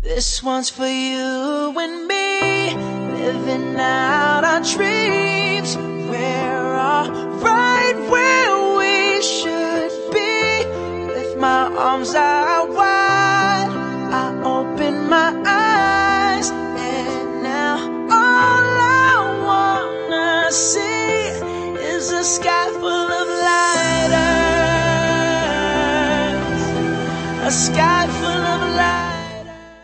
This one's for you and me, living out our dreams. We're all right where we should be. With my arms out wide, I open my eyes, and now all I wanna see is a sky full of lighters, a sky full